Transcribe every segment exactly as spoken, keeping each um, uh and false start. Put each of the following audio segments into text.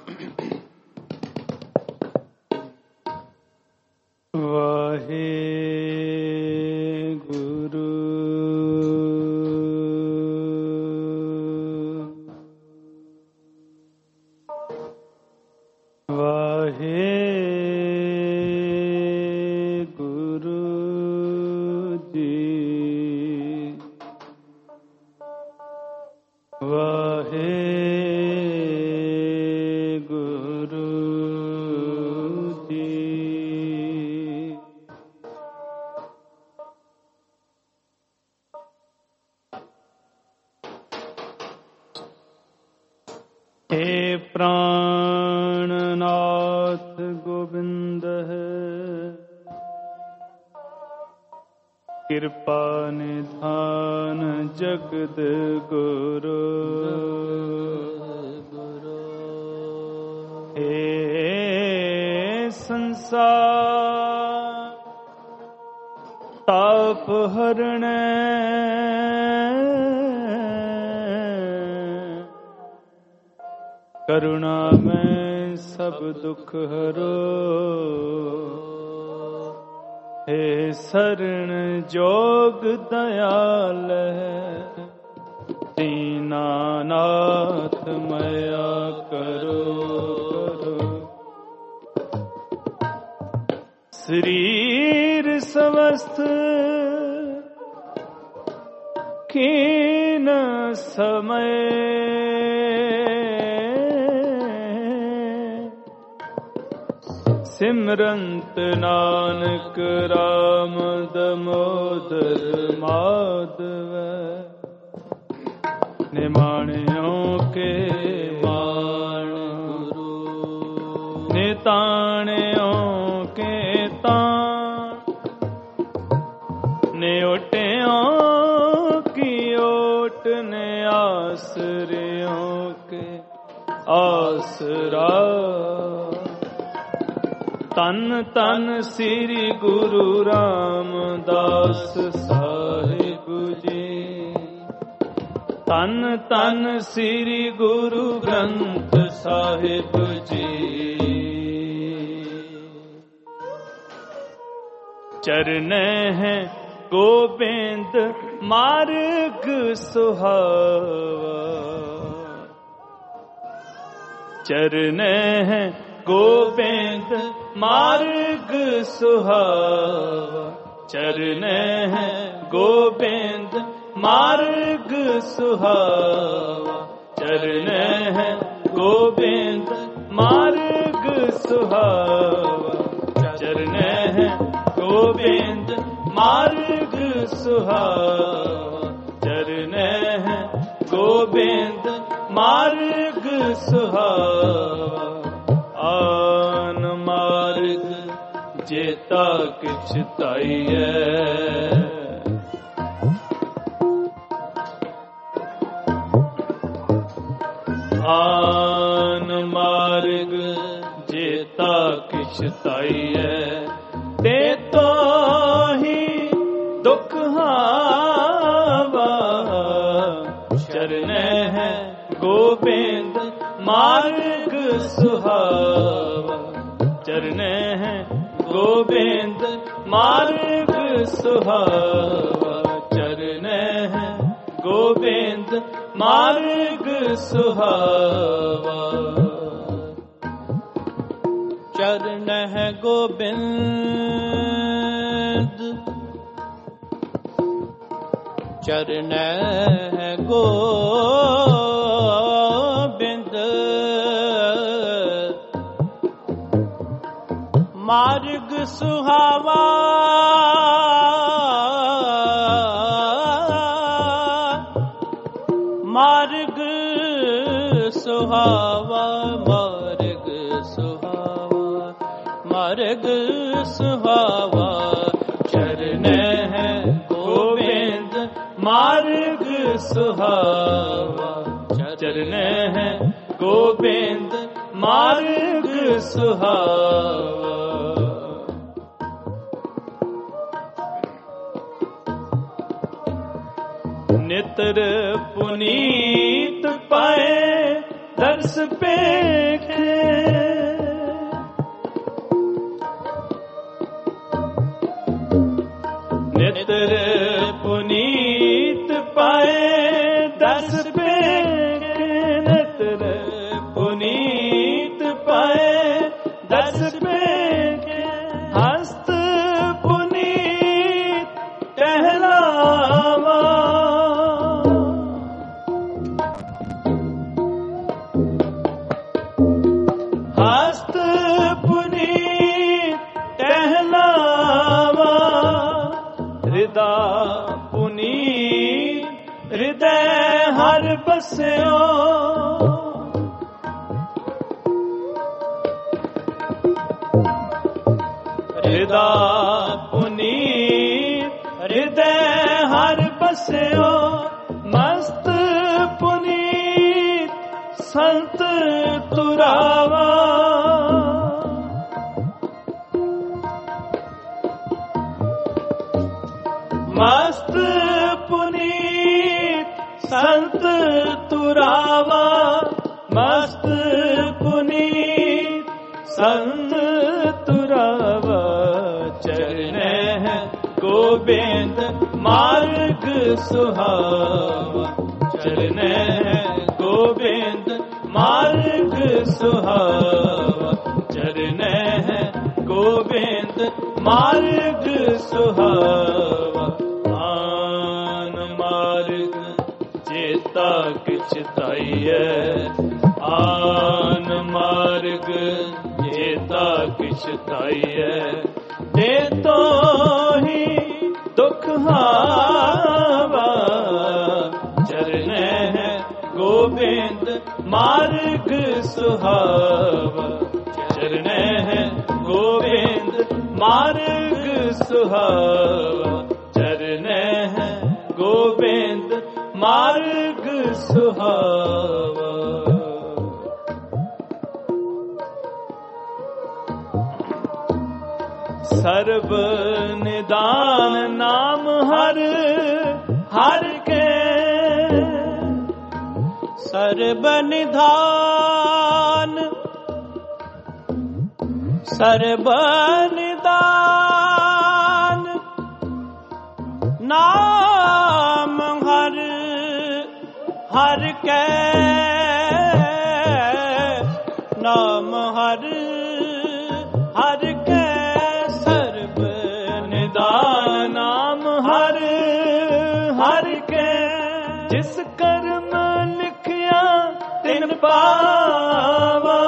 कृपा निधान जगद गुरु हे संसार ताप हरण करुणा में सब दुख हरो हे शरण जोग दयाल दीनानाथ मया करो करो शरीर समस्त कीन समय सिमरंत नानक राम दमोदर माधव निमाणियों के मान गुरु निताणियों के तान न्योटियों की ओट ने आसरियों के आसरा तन तन श्री गुरु रामदास साहिब जी तन तन श्री गुरु ग्रंथ साहिब जी चरने हैं गोबिंद मार्ग सुहावा चरने हैं गोबिंद मार्ग सुहावा चरने हैं गोबिंद मार्ग सुहावा चरने हैं गोबिंद मार्ग सुहावा चरने हैं गोबिंद मार्ग सुहावा चरने हैं गोबिंद मार्ग सुहावा आन मार्ग जेता किछ ताईए आन मार्ग जेता किछ ताईए ते तो ही दुख हावा चरने हैं गोबिंद मार्ग सुहावा चरने हैं गोबिंद मार्ग सुहावा चरने हैं गोबिंद मार्ग सुहावा चरण है गोबिंद चरण है गोबिंद मार्ग सुहावा मार्ग सुहावा मार्ग सुहावा मार्ग सुहावा चरण है गोविंद मार्ग सुहावा चरण है गोविंद मार्ग सुहावा नितर पुनीत पाए दर्श पेखे पुनीत पाए दस पे के हस्त पुनीत टहलावा। हस्त पुनीत टहलावा हृदा पुनीत हृदय हर बस्यो। हृदा पुनीत हृदय हर बस्यो मस्त पुनीत संत तुरावा। मस्त पुनीत संत तुरावा मस्त पुनीत संत तुरावा। चरणे है गोबिंद मार्ग सुहावा। चरणे है गोबिंद मार्ग सुहावा। चरणे है गोबिंद मार्ग सुहावा। आन मार्ग चेता किछ ताईए। आन मार्ग चेता किछ ताईए। ते तो ही दुख हावा। चरणे है गोबिंद मार्ग सुहावा। चरणे है गोबिंद मार्ग सुहावा। चरणे है गोबिंद मार्ग सुहावा। सर्व निदान नाम हर हर के। सर्व निधान सर्व निदान नाम हर हर के। नाम हर हर के सर्व निदान नाम हर हर के। जिस कर्म लिखिया तिन पावा।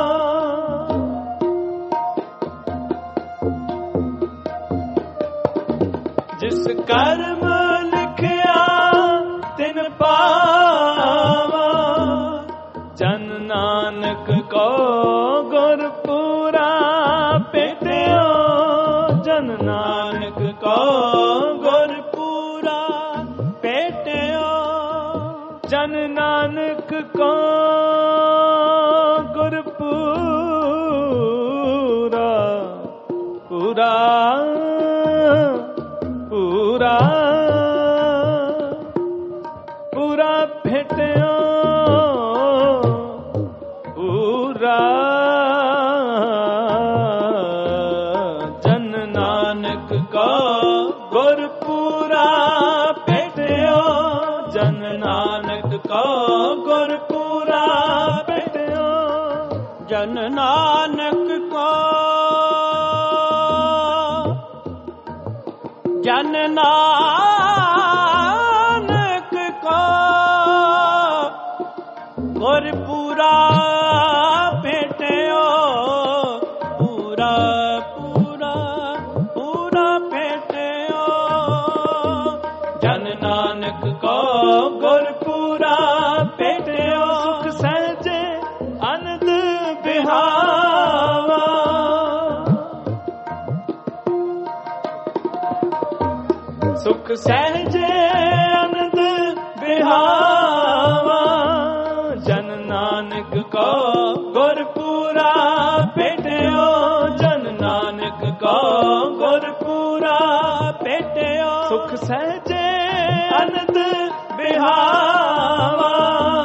जिस कर्म लिखिया तिन पावा। जन नानक को गुरपुरा पेटियो। जन नानक को गुरपुरा पेटियो। जन नानक को गुरपुरा पूरा पूरा पूरा भेटियो। पूरा जन नानक को गुरपुरा भेटियो। जन नानक को गुरपुरा भेटियो। जन नानक को जन नानक को गुरपुरा भेटियो। पूरा पूरा पूरा भेटियो। जन नानक को गुरपुरा भेटियो। सुख सहजे आनंद बिहावा। सुख सहजे आनंद बिहावा। जन नानक को गुरपुरा भेटियो। जन नानक को गुरपुरा भेटियो। सुख सहजे आनंद बिहावा।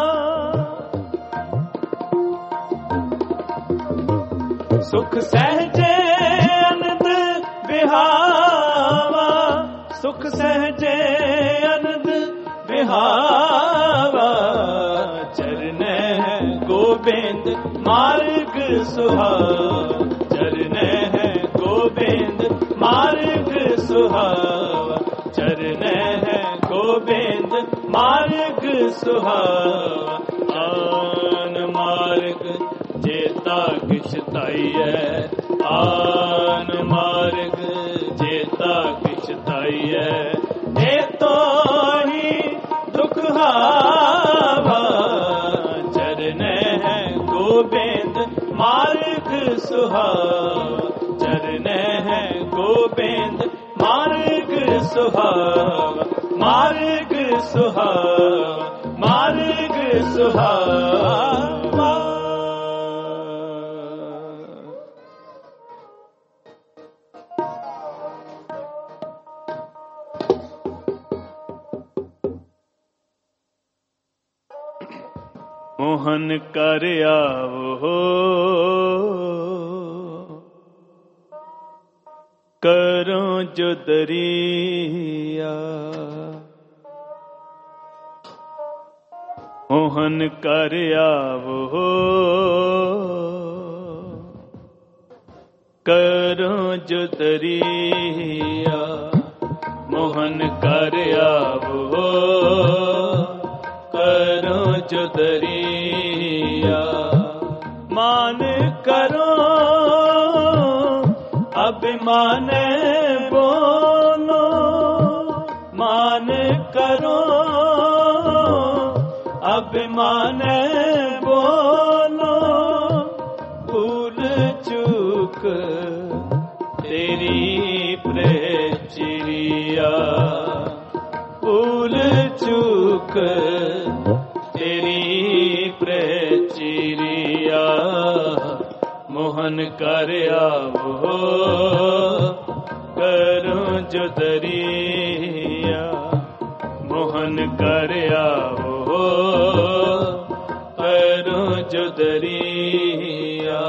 सुख सहजे आनंद बिहावा। सुख सहजे आनंद बिहावा। चरणे गोविंद मार्ग सुहावा, चरने है गोविंद मार्ग सुहावा, चरने है गोविंद मार्ग सुहावा। आन मार्ग जेता किछ ताईयै, आन मार्ग जेता किछ ताईयै, ए तो ही दुख हावा, चरने है गोविंद मार्ग सुहावा, चरने है गोविंद मार्ग सुहावा, मार्ग सुहावा, मार्ग सुहावा। मोहन कर आवो करो जो दरिया, मोहन कर आवो करो जो दरिया, मोहन कर आवो करो जो दरिया। मान करो अभिमान बोलो, मान करो अभिमान बोलो, भूल चूक तेरी प्रेचिरिया, भूल चूक तेरी प्रेचिरिया। मोहन कर आवो करो जो दरिया, मोहन कर आवो करो जो दरिया।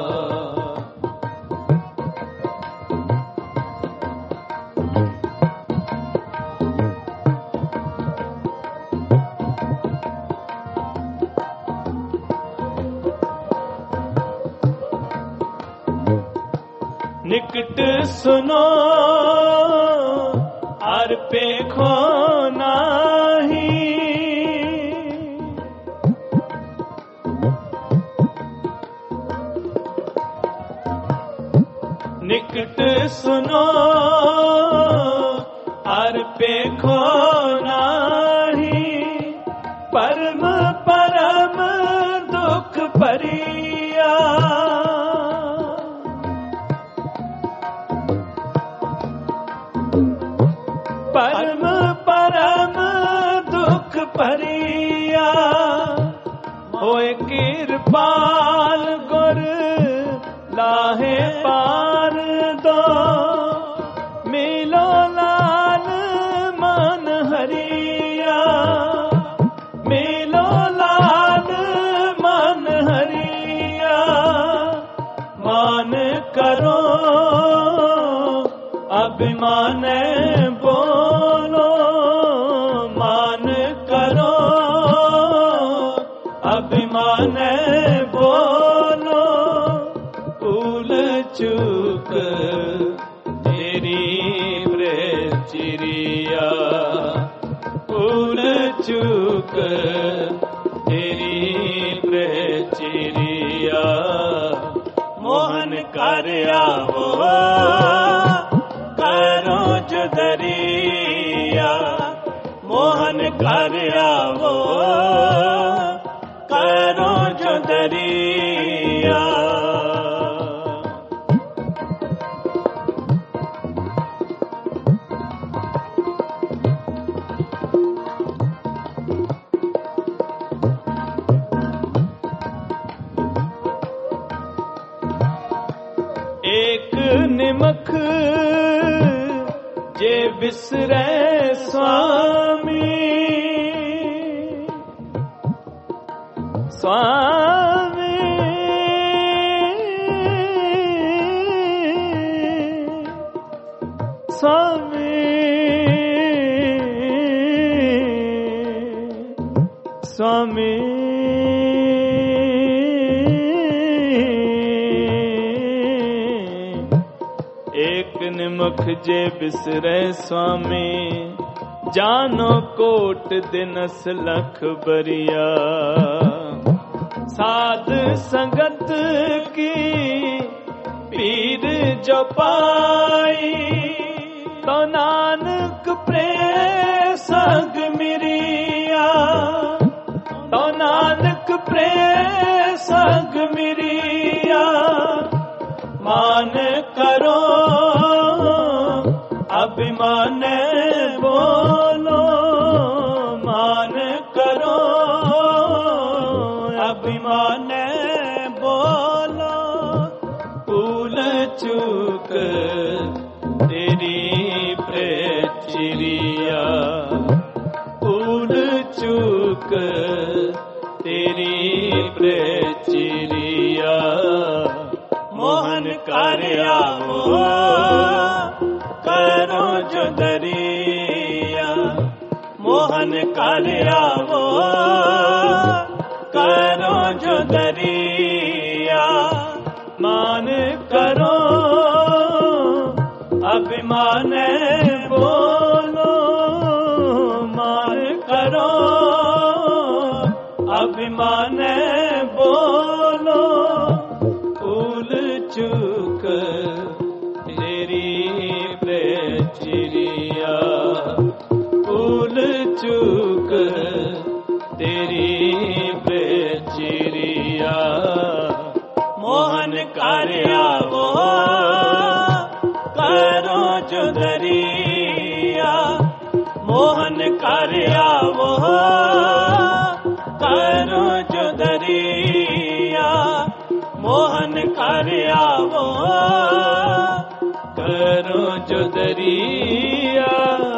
निकट सुनो आर पेखो नाही, निकट सुनो आर पेखो नाही, परम परम दुख परिया, परम परम दुख परिया। होए कृपाल गुर लाहे पार दो, मिलो लाल मन हरिया, मिलो लाल मन हरिया। मान करो अभिमान बोलो, मान करो अभिमान बोलो, भूल चूक तेरी प्रेचिरिया, भूल चूक तेरी प्रेचिरिया। मोहन कर आवो करो जो दरिया, मोहन कर आवो करो जो दरिया। एक निमख जे बिसरे स्वामी, स्वामी स्वामी स्वामी निमख जे बिसरे स्वामी, जानो कोट दिनस लख बरिया। साध संगत की पीर जो पाई, तो नानक प्रेम संग मिरिया। तो नानक प्रेम संग मिरिया। मान करो अभिमान बोलो, मान करो अभिमान बोलो। भूल चूक तेरी प्रेचिरिया, भूल चूक तेरी प्रेचिरिया। मोहन कार्या करो जो दरिया, मोहन कार्या करो जो दरिया। मान करो अभिमान बोलो, मान करो अभिमान बोलो। भूल चूक तेरी प्रेचिरिया, भूल चूक तेरी प्रेचिरिया। मोहन कार्या वो करो जो दरिया, मोहन कार्या वो करो जो दरिया। मोहन कार्या वो करो जो दरिया।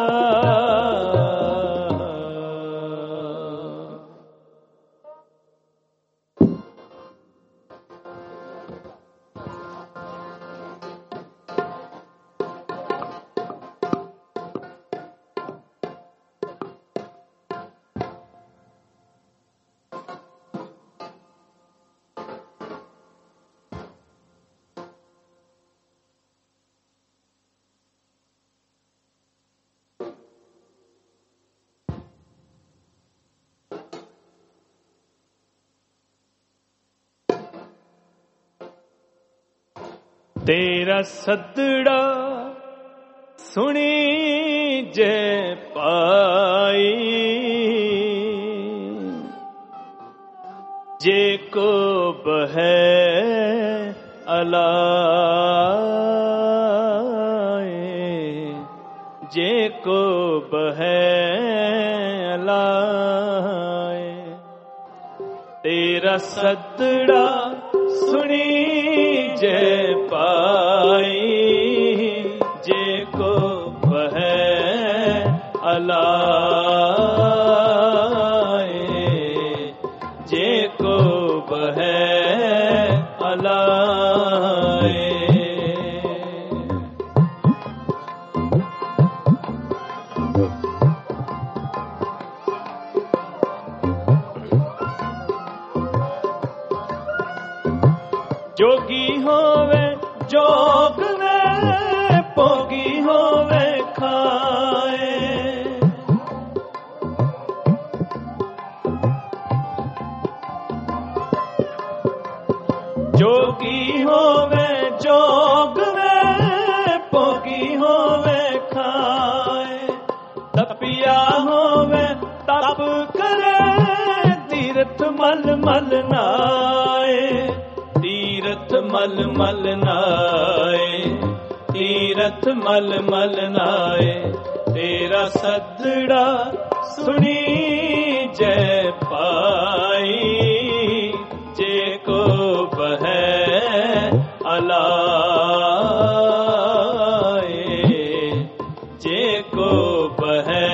तेरा सदड़ा सुनी जय पाई, जे को बहे अलाए, जे को बहे अलाए। तेरा सदड़ा सुनी जय पाई, जे को बहे अलाए, जे को बहे अलाए। जोगी होवे जोग में, भोगी होवे खाए। जोगी होवे जोग में, भोगी होवे खाए। तपिया होवे तप करे, तीर्थ मल मल नाए, तीर्थ मल मल नाए, तीर्थ मल मल नाए। तेरा सदड़ा सुनी जय पाई, जे को बहे अलाए, जे को बहे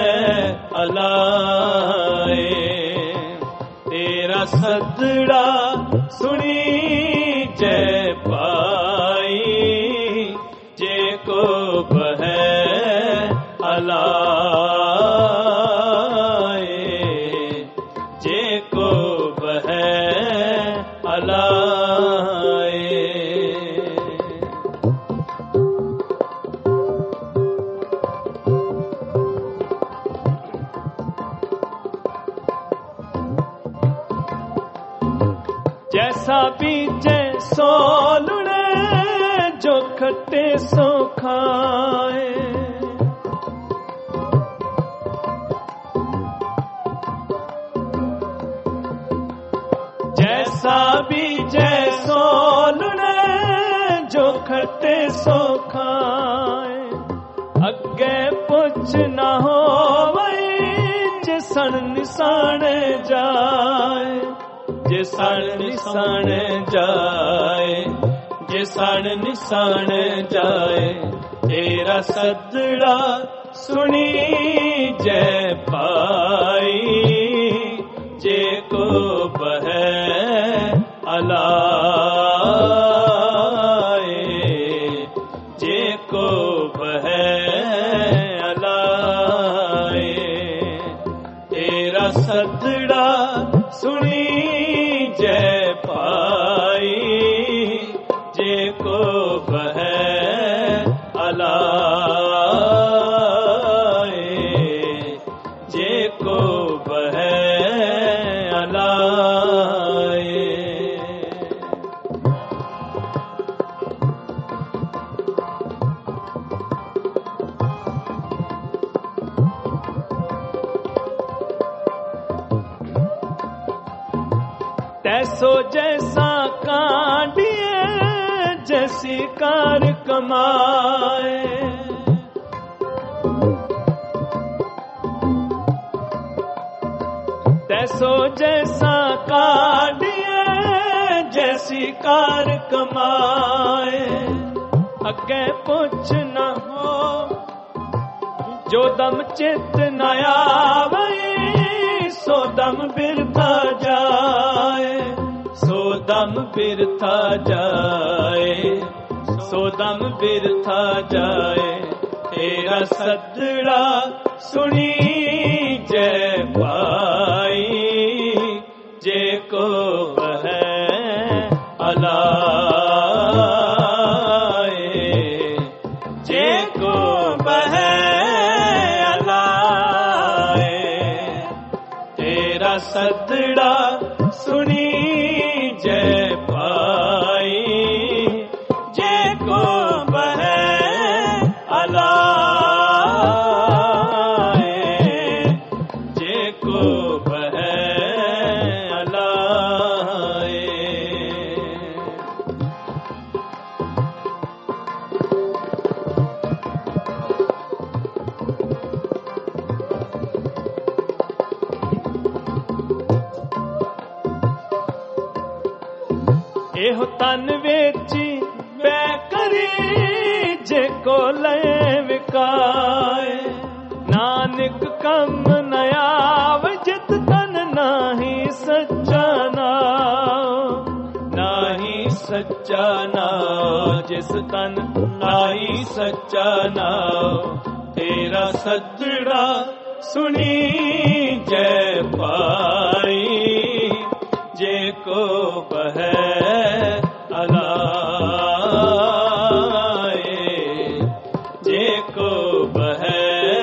अलाए। तेरा सदड़ा सुनी जय पाई, जे को बहे अलाए, जे को बहे अलाए। जैसा बीजे सो लुणे, जो खट्टे सो खाए। जैसा बीजे सो लुणे, जो खट्टे सो खाए। अगे पुछ ना हो जे सन निशाने जाए, जे सन निशाने जाए, जे सन निशाने जाए। तेरा सदड़ा सुनी जय पाई, जे को बहे अलाए, जे को बहे अलाए। तेरा सदड़ा सुनी जय पाई, जे को बहे अलाए, जे को बहे अलाए। तैसो जैसा कांडिए, जैसी कार कमाए। तैसो जैसा कांडिए, जैसी कार कमाए। अगे पुछ न हो जो दम चित न आवे, सो दम बिरथा जाए, सो दम बिरथा जाए, सो दम बिरथा जाए। तेरा सदड़ा सुनी जय पाई, जे को बहे अलाए, जे को बहे अलाए। तेरा सदड़ा सुनी जय पाई, जे को बहे अलाए, जे को बहे अलाए। एहो तन वेची बै करी, जे को ले विकाए। नानक कम न आवे, जित तन नाही सच्चा नाम, नाही सच्चा नाम, जिस तन नाही सच्चा नाम। तेरा सदड़ा सुनी जय पाई, जे को बहे अलाए, जे को बहे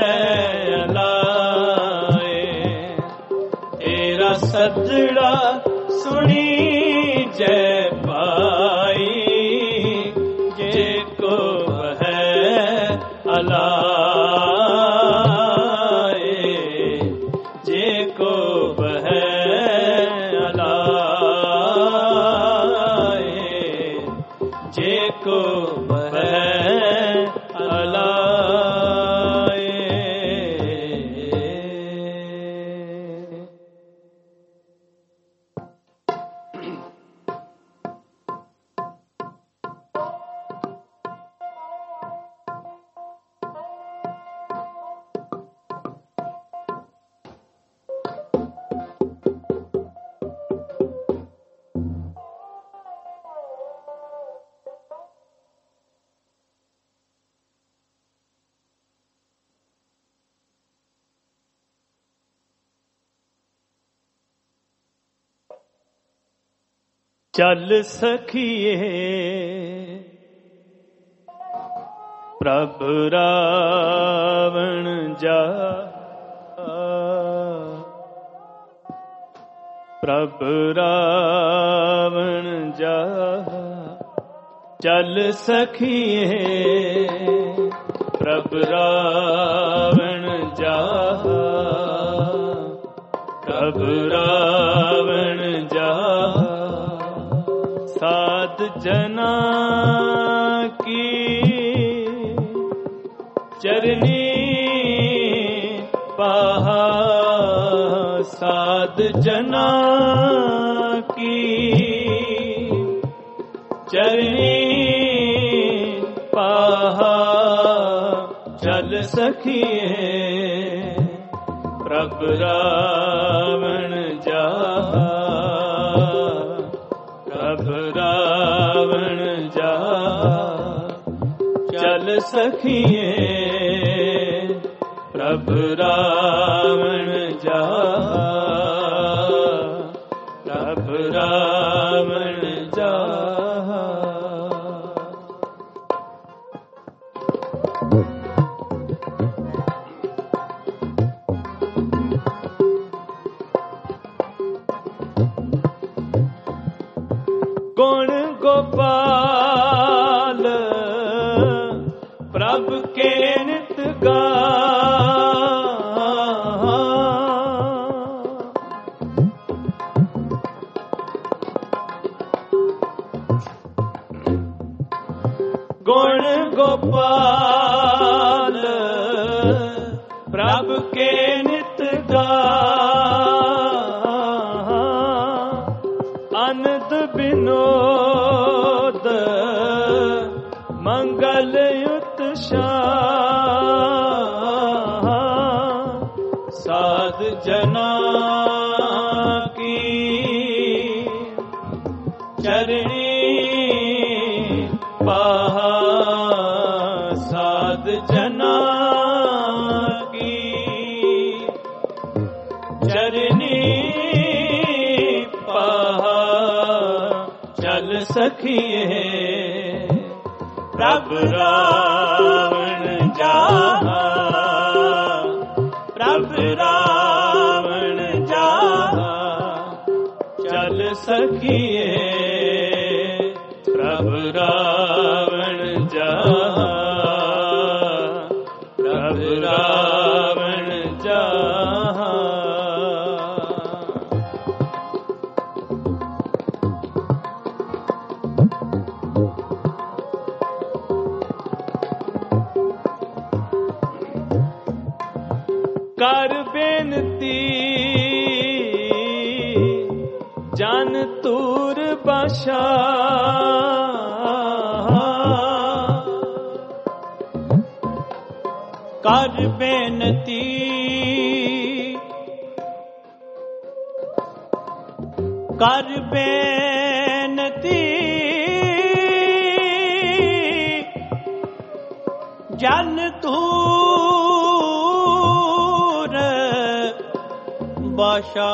अलाए। तेरा सदड़ा सुनी जय पाई, जे को बहे अलाए, जे को बहे अलाए, जे को बहे अलाए। चल सखिए प्रभु रावण जा, प्रभु रावण चल सखिए प्रभ रावण जाहा, प्रभ रावण जाहा। साध जना की चरनी पाहा, साध जना की चरनी पाहा। चल सखिए प्रभ रावण जाहा, प्रभ रावण जाहा। चल सखिए प्रभ रावण जाहा, प्रभ रावण जाहा। गुण गोपाल प्रभ के नित गा, गुण गोपाल प्रभ के नित गा। आनंद विनोद मंगल उत्साह, साध जना की चरणी पाहा, साध जना की चरणी पाहा। चल सखिए प्रभ रावण जाहा, प्रभ रावण जाहा। चल सखिए प्रभ रावण जाहा, प्रभ रावण जाहा। कर बेनती जान तूर बाशा, कर बेनती कर बेनती जन तूर बाशा।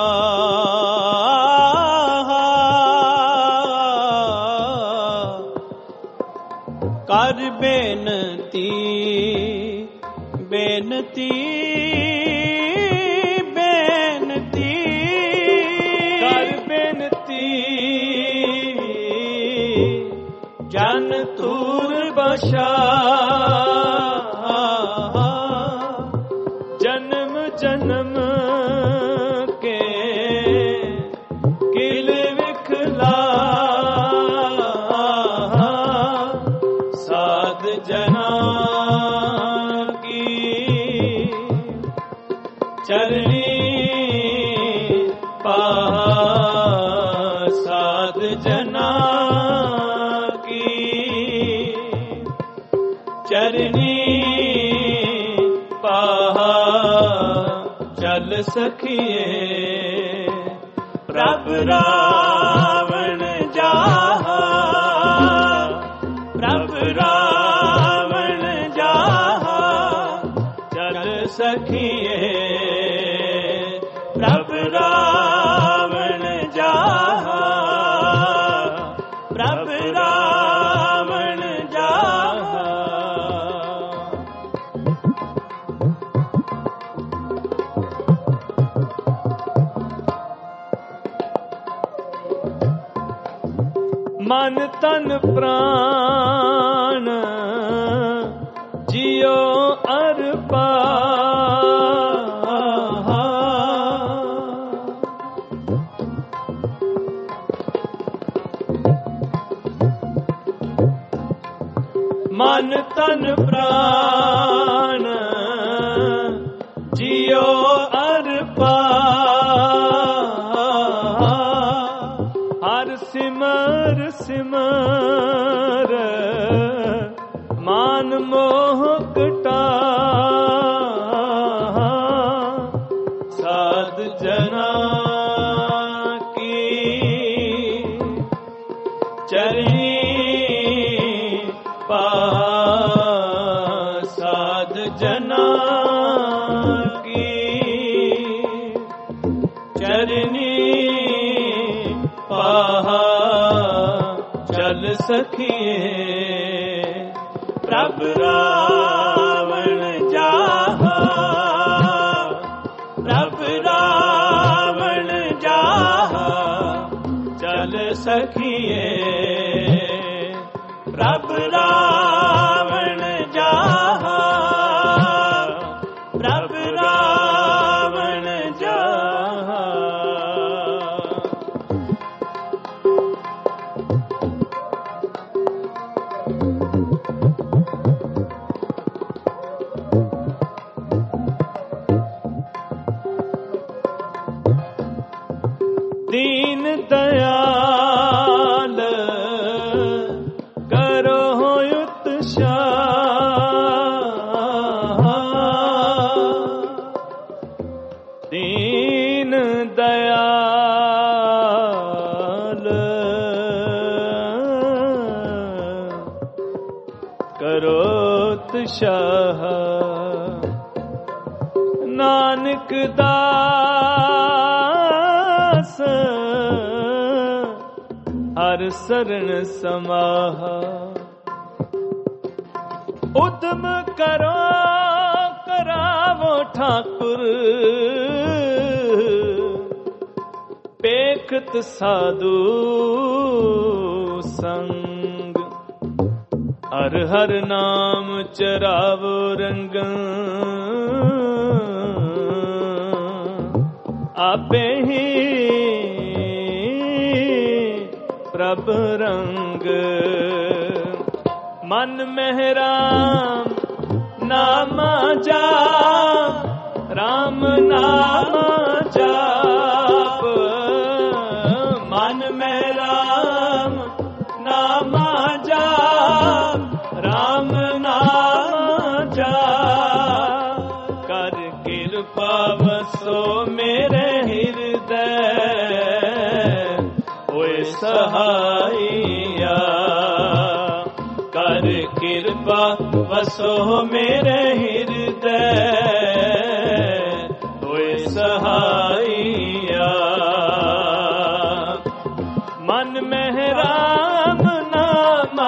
कर बेनती बेनती बेनती कर बेनती जन तूर बशा। जन्म जन्म के किल विखला साध जना की चरणी पाहा। साध जना की चरणी पाहा। चल सखिए प्रभ रावण जाहा, प्रभ रावण जाहा। चल सखिए प्रभ रावण जाहा, प्रभ रावण जाहा। मन तन प्राण जियो अर्पा मन तन प्राण जियो अर्पा हर सिमर सिमर मान मोह कटा साध जना की चरणी साध जना की चरनी पाहा चल सखिए प्रभ रावण जाहा प्रभ रावण जाहा चल सखिए प्रभ रावण जाहा प्रभ रावण जाहा दीन दयाल करो दीन दयाल करो उत्साह नानक दास हर शरण समाहा उद्यम करो करावो ठाकुर पेखत साधु संग हर हर नाम चरावो रंग आपे ही प्रभ रंग मन में राम नाम जाप राम नाम जाप मन में राम नाम जाप राम नाम जाप कर कृपा बसो मेरे हृदय ओए सहाइया कर कृपा बसो मेरे हृदय ओए सहाइया मन में राम नाम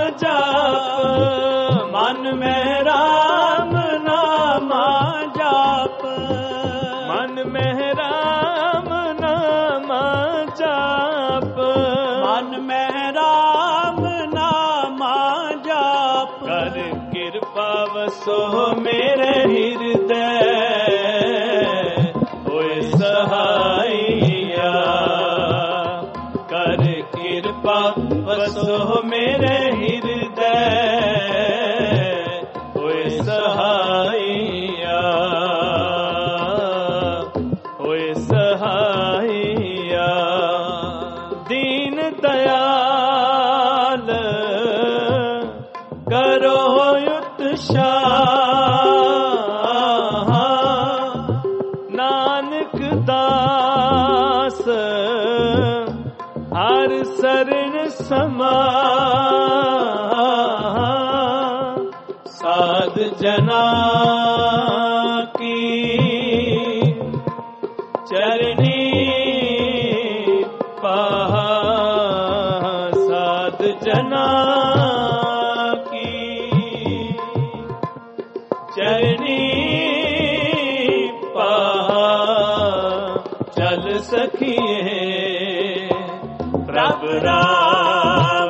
जाप मन में राम नाम जाप मन में राम नाम जाप मन में राम नाम जाप कर कृपा बसो मेरे हृदय ओए सहाइया कर कृपा बसो मेरे हृदय ओए सहाइया ओए सहाइया दीन दयाल करो उत्साह नानक दास हर शरण समाहा साध जना की चरणी पाहा साध जना की चरणी पाहा चल सखिए प्रभ राम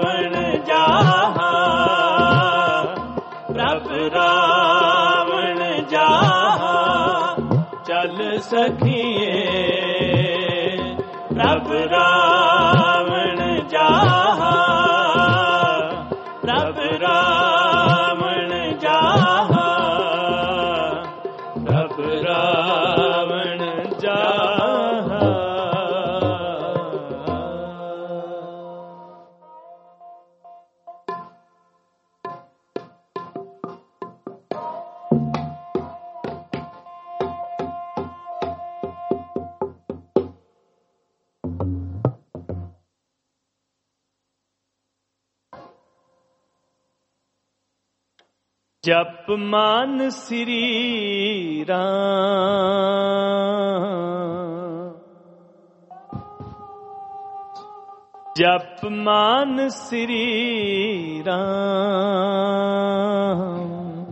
जप मान श्री राम, जप मान श्री राम,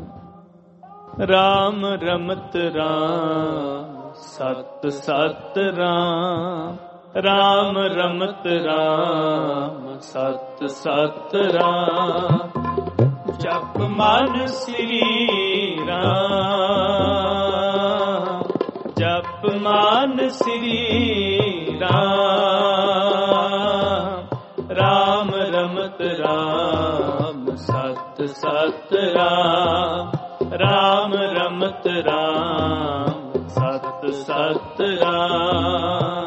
राम रमत राम सत सत राम, राम रमत राम सत सत राम। जप मन श्री राम, जप मान श्री राम, राम रमत राम सत सत राम, राम रमत राम सत सत राम।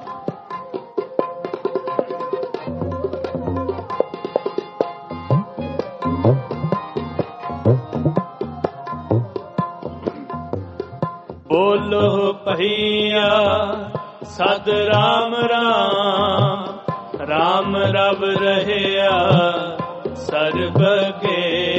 बोलो पहिया सद राम राम, राम रब रहया सर्बगे।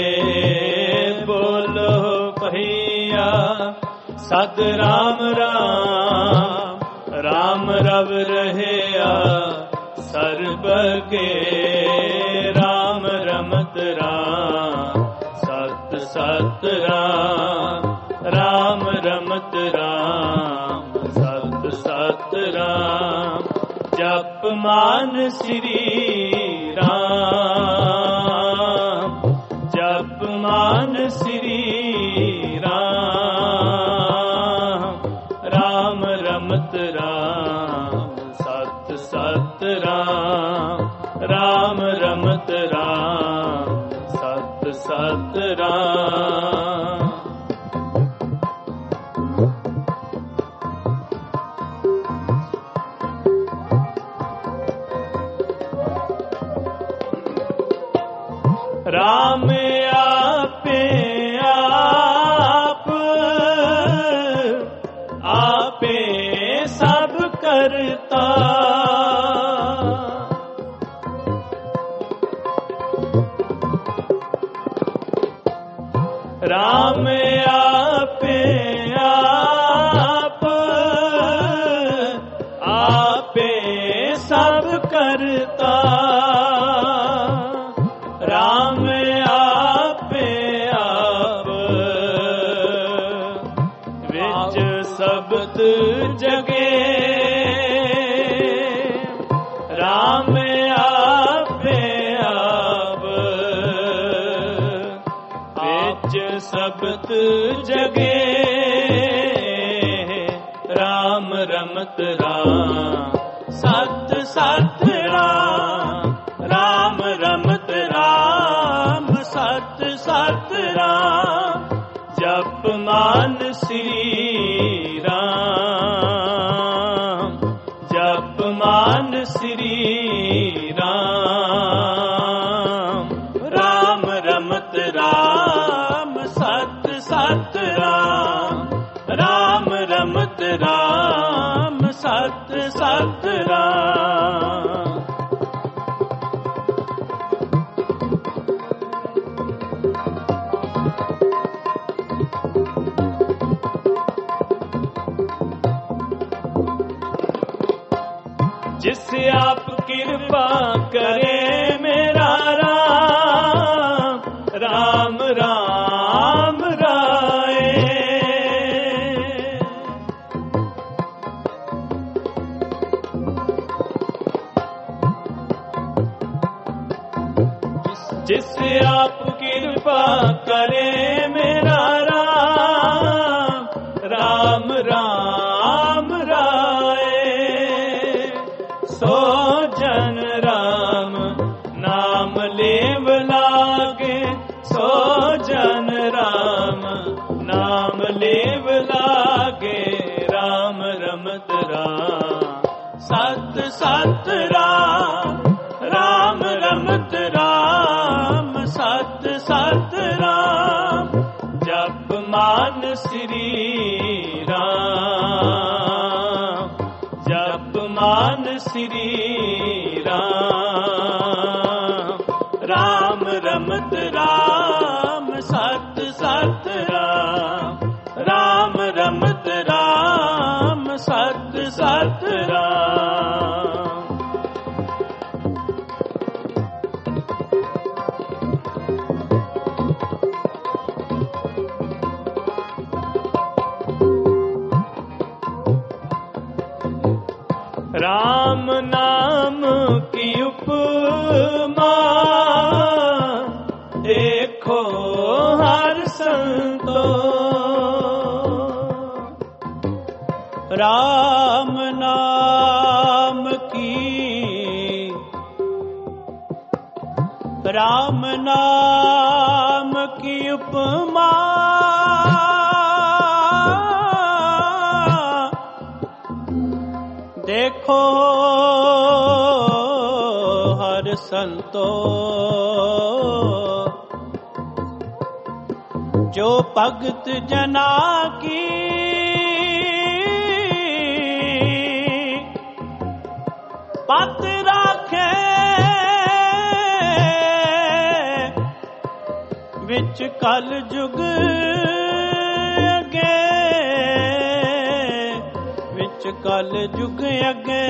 बोलो पहिया सद राम राम, राम रब रहया सर्बगे। राम रमत राम सत सत राम, राम रमत राम सत सत राम। जप मान श्री राम, जप मान श्री राम, राम रमत राम सत सत राम, राम रमत राम सत सत राम। राम आपे आप, आपे सब करता। राम आपे आप, आपे सब करता। राम आपे आप, विच शब्द जगे। राम आपे आप, विच शब्द जगे। राम रमत राम सत सत राम, राम रमत राम सत सत राम। जप मान श्री राम, जप मान श्री राम, राम रमत राम सत सत राम, राम रमत राम सत सत राम। जिससे आप कृपा करे मेरा राम, राम राम राए। जिससे आप कृपा करे मेरा राम, राम राम राए। सो जन राम नाम लेव लागे, सो जन राम नाम लेव लागे। राम रमत राम सत सत राम, राम रमत राम सत सत राम। जप मान श्री राम, जप मान श्री राम, राम रमत राम सत राम नाम की उपमा देखो हर संतो। राम नाम की राम नाम की उपमा देखो हर संतो। जो भगत जना की पत राखे विच कल जुग अगे विच कल जुग अगे।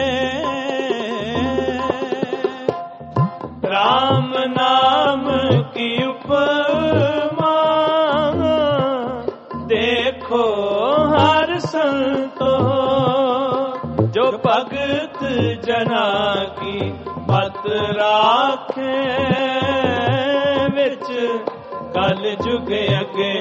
राम नाम की उपमा देखो हर संतो। जो भगत जना की पत राखे विच कल जुग अगे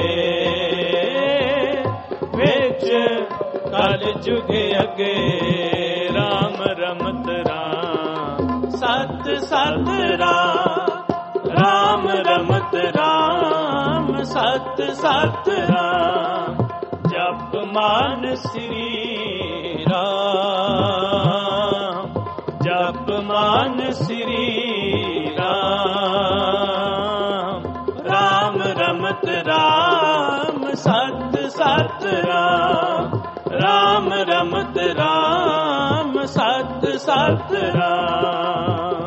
विच कल जुग अगे। राम रमत राम सत सत राम राम रमत राम सत सत राम। जप मान श्री राम जप मान श्री राम। राम रमत राम सत सत राम राम रमत राम सत सत राम।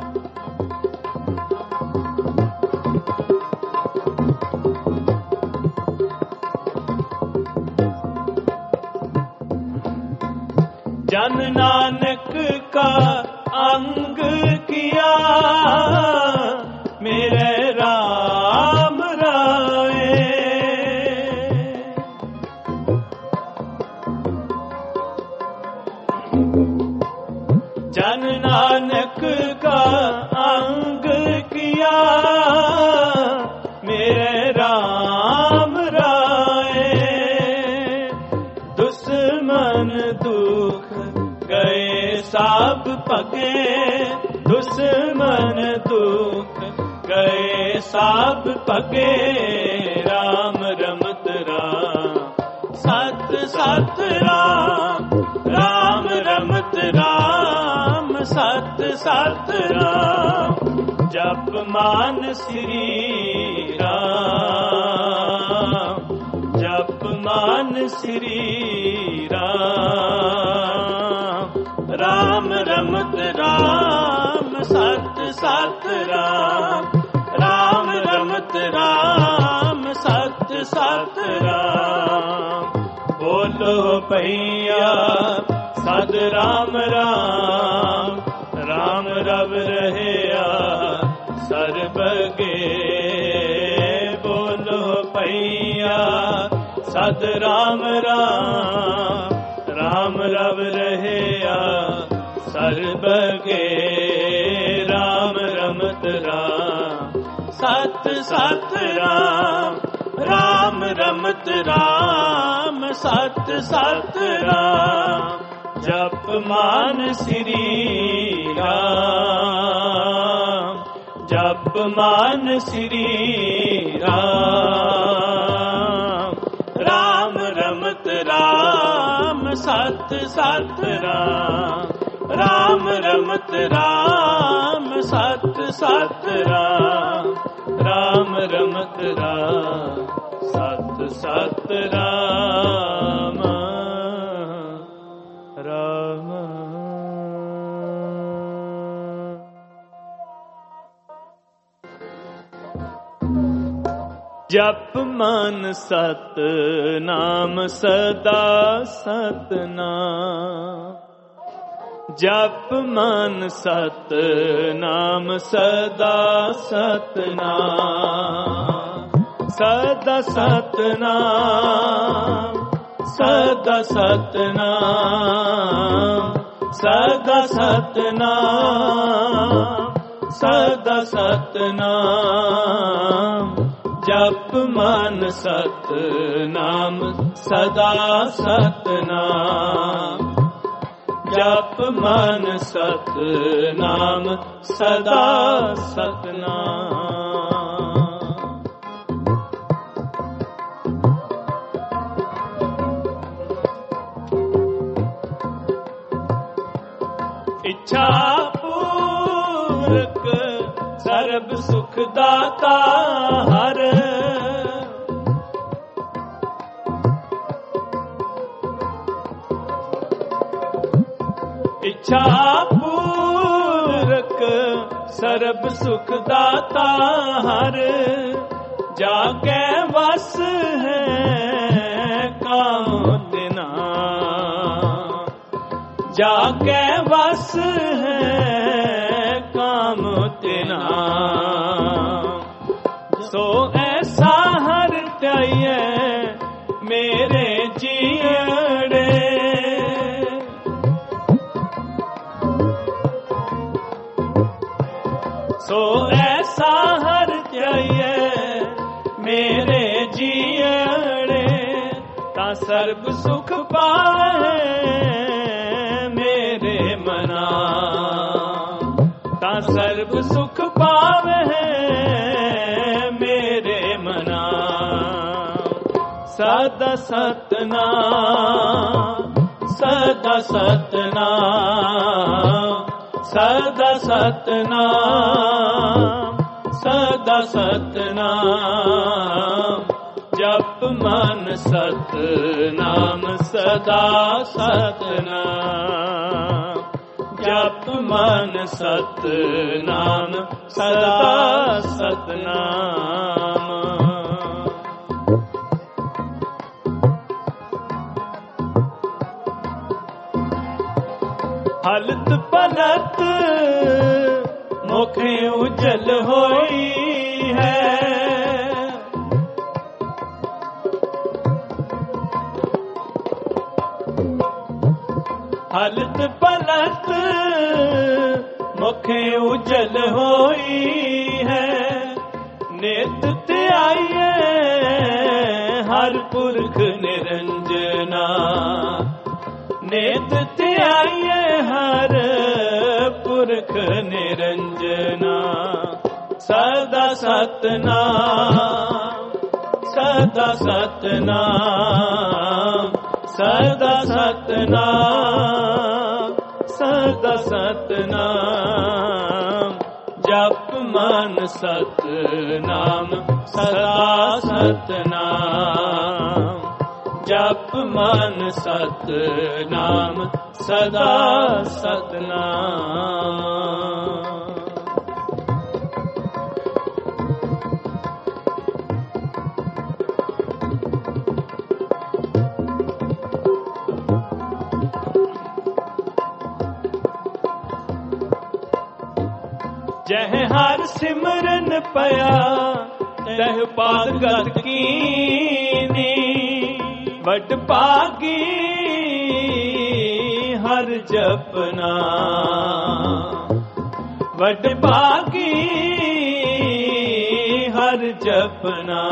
जन नानक का अंग किया मेरे राम राए। जन नानक का अंग किया मेरे राम राए। दुश्मन दुख गए सब पगे दुश्मन दुख गए सब पगे। राम रमत राम सत सत राम राम रमत राम सत सत राम। जप मान श्री राम जप मान श्री राम। राम रमत राम सत सत राम राम रमत राम सत सत राम। बोलो भैया सद राम राम राम रब रहया सर्बगे। बोलो भैया सद राम राम राम रब रहया सर्बगे। राम रमत राम सत सत राम राम रमत राम सत सत राम। जप मान श्री राम जप मान श्री राम। राम रमत राम सत सत राम राम रमत राम सत सत राम। राम रमत राम सत सत राम राम। जप मन सत नाम सदा सतनाम। जप मन सत नाम सदा सतनाम। सदा सतनाम सदा सतनाम ਸਦਾ ਸਤਨਾਮ ਸਦਾ ਸਤਨਾਮ ਜਪ ਮਨ ਸਤਨਾਮ ਸਦਾ ਸਤਨਾਮ ਜਪ ਮਨ ਸਤਨਾਮ ਸਦਾ ਸਤਨਾਮ ਇੱਛਾ ਪੂਰਕ ਸਰਬ ਸੁਖ ਦਾਤਾ ਹਰ ਇੱਛਾ ਪੂਰਕ ਸਰਬ ਸੁਖ ਦਾਤਾ ਹਰ ਜਾ ਕੇ ਵਸ ਹੈ ਕਾਮ ਤਿਨਾ ਜਾ ਕੇ ਵਸ ਹੈ ਕਾਮ ਤਿਨਾ ਸੋ ਐਸਾ ਹਰ ਧਿਆਈਐ ਮੇਰੇ ਜੀਅੜੇ ਸੋ ਐਸਾ ਹਰ ਧਿਆਈਐ ਮੇਰੇ ਜੀਅੜੇ ਤਾਂ ਸਰਬ ਸੁਖ ਪਾਵੇ ਮੇਰੇ ਮਨਾ ਤਾਂ ਸਰਬ ਸੁਖ ਪਾਵੇ ਮੇਰੇ ਮਨਾ ਸਦਾ ਸਤਨਾਮ ਸਦਾ ਸਤਨਾਮ ਸਦਾ ਸਤਨਾਮ ਸਦਾ ਸਤਨਾਮ ਜਪ ਮਨ ਸਤਨਾਮ ਸਦਾ ਸਤਨਾਮ ਜਪ ਮਨ ਸਤਨਾਮ ਸਦਾ ਸਤਨਾਮ ਹਲਤ ਪਲਤ ਮੁਖੇ ਉਜਲ ਹੋਈ ਹੈ ਹਲਤ ਪਲਤ ਮੁਖੇ ਉਜਲ ਹੋਈ ਹੈ ਨਿਤ ਧਿਆਈਐ ਹਰ ਪੁਰਖ ਨਿਰੰਜਨਾ ਨਿਤ ਧਿਆਈਐ ਹਰ ਪੁਰਖ ਨਿਰੰਜਨਾ ਸਦਾ ਸਤਨਾਮ ਸਦਾ ਸਤਨਾਮ ਸਦਾ ਸਤਨਾਮ ਸਦਾ ਸਤਨਾਮ ਜਪ ਮਨ ਸਤਨਾਮ ਸਦਾ ਸਤਨਾਮ ਜਪ ਮਨ ਸਤਨਾਮ ਸਦਾ ਸਤਨਾਮ ਜਹ ਹਰ ਸਿਮਰਨ ਪਿਆ ਤਹ ਪਾਦ ਗਤ ਕੀਨੀ ਵਡ ਭਾਗੀ ਹਰ ਜਪਨਾ ਵਡ ਭਾਗੀ ਹਰ ਜਪਨਾ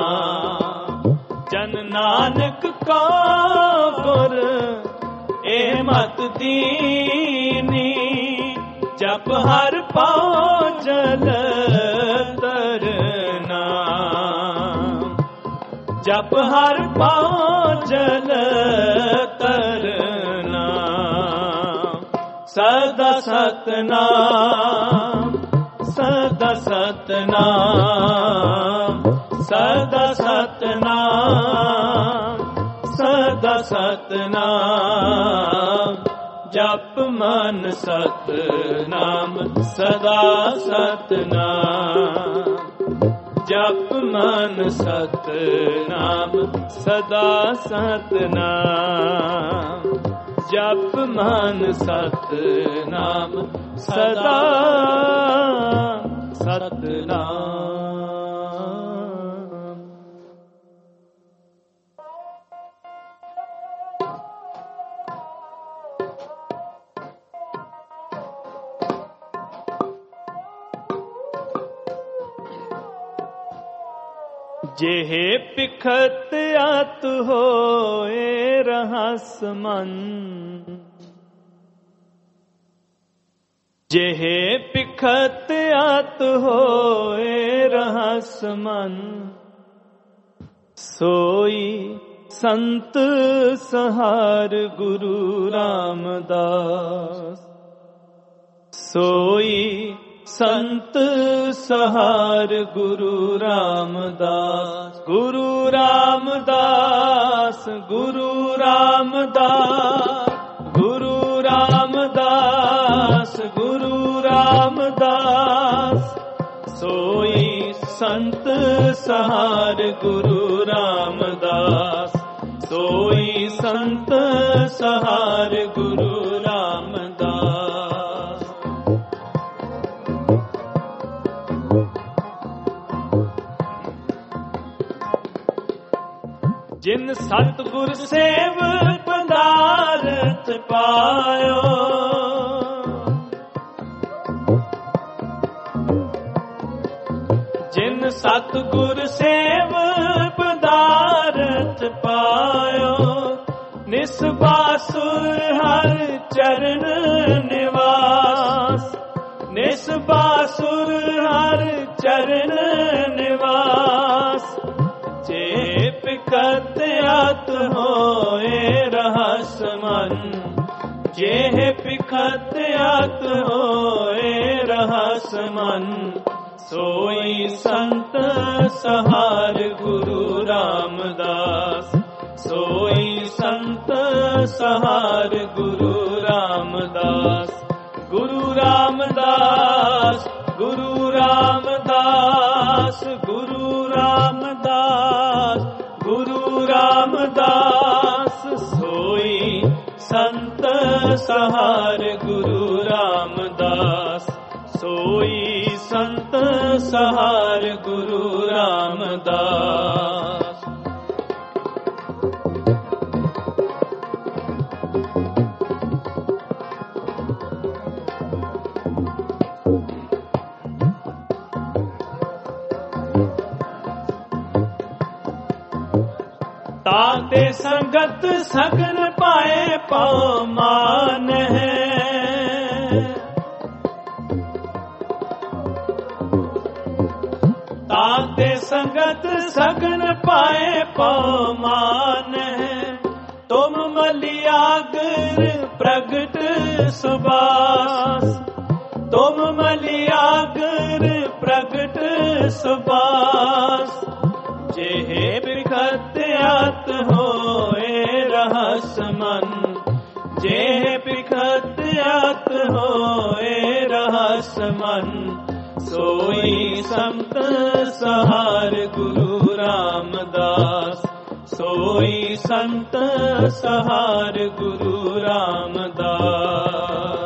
ਜਨ ਨਾਨਕ ਕਾ ਗੁਰ ਇਹ ਮਤ ਦੀਨੀ ਜਪ ਹਰ ਪਾਉ ਜਲ ਤਰਨਾ ਜਪ ਹਰ ਪਾਉ ਜਲ ਤਰਨਾ ਸਦਾ ਸਤਨਾਮ ਸਦਾ ਸਤਨਾਮ ਸਦਾ ਸਤਨਾਮ ਸਦਾ ਸਤਨਾਮ ਜਪ ਮਨ ਸਤਨਾਮ ਸਦਾ ਸਤਨਾਮ ਜਪ ਮਨ ਸਤਨਾਮ ਸਦਾ ਸਤਨਾਮ ਜਪ ਮਨ ਸਤਨਾਮ ਸਦਾ ਸਤਨਾਮ ਜਿਹੇ ਪਿਖਤ ਆਤ ਹੋਏ ਰਹਸ ਮਨ, ਜਿਹੇ ਪਿਖਤ ਆਤ ਹੋਏ ਰਹਸ ਮਨ, ਸੋਈ ਸੰਤ ਸਹਾਰ ਗੁਰੂ ਰਾਮਦਾਸ, ਸੋਈ ਸੰਤ ਸਹਾਰ ਗੁਰੂ ਰਾਮਦਾਸ। ਗੁਰੂ ਰਾਮਦਾਸ, ਗੁਰੂ ਰਾਮਦਾਸ, ਗੁਰੂ ਰਾਮਦਾਸ, ਗੁਰੂ ਰਾਮਦਾਸ, ਸੋਈ ਸੰਤ ਸਹਾਰ ਗੁਰੂ ਰਾਮਦਾਸ, ਸੋਈ ਸੰਤ ਸਹਾਰ ਗੁਰੂ ਰਾਮਦਾਸ। ਜਿਨ ਸਤਿਗੁਰ ਸੇਵ ਪਦਾਰਥ ਪਾਇਓ, ਜਿਨ ਸਤਿਗੁਰ ਸੇਵ ਪਦਾਰਥ ਪਾਇਓ, ਨਿਸਬਾਸੁਰ ਹਰ ਚਰਨ ਨਿਵਾਸ, ਨਿਸਬਾਸੁਰ ਹਰ ਚਰਨ ਨਿਵਾਸ। ਜੇ ਪਿਖਤ ਆਤ ਹੋਏ ਰਹਸ ਮਨ, ਜੇ ਪਿਖਤ ਆਤ ਹੋਏ ਰਹਸ ਮਨ, ਸੋਈ ਸੰਤ ਸਹਾਰ ਗੁਰੂ ਰਾਮਦਾਸ, ਸੋਈ ਸੰਤ ਸਹਾਰ ਗੁਰੂ ਰਾਮਦਾਸ। ਗੁਰੂ ਰਾਮਦਾਸ, ਗੁਰੂ ਰਾਮਦਾਸ, ਗੁਰੂ ਰਾਮਦਾਸ, ਗੁਰੂ ਰਾਮਦਾਸ, ਸੋਈ ਸੰਤ ਸਹਾਰ ਗੁਰੂ ਰਾਮਦਾਸ, ਸੋਈ ਸੰਤ ਸਹਾਰ ਗੁਰੂ ਰਾਮਦਾਸ। ਤਾਤੇ ਸੰਗਤ ਸਗਨ ਪਾਏ ਪਉ ਮਾਨ ਹੈ, ਤਾਤੇ ਸੰਗਤ ਸਗਨ ਪਾਏ ਪਉ ਮਾਨ ਹੈ। ਤੁਮ ਮਲਿਆਗਰ ਪ੍ਰਗਟ ਸੁਬਾਸ, ਤੁਮ ਮਲਿਆਗਰ ਪ੍ਰਗਟ ਸੁਬਾਸ। ਜਿਹੇ ਬਿਖਤ ਆਤ ਹੋਏ ਰਹਸ ਮਨ, ਜਿਹੇ ਬਿਖਤ ਆਤ ਹੋਏ ਰਹਸ ਮਨ, ਸੋਈ ਸੰਤ ਸਹਾਰ ਗੁਰੂ ਰਾਮਦਾਸ, ਸੋਈ ਸੰਤ ਸਹਾਰ ਗੁਰੂ ਰਾਮਦਾਸ।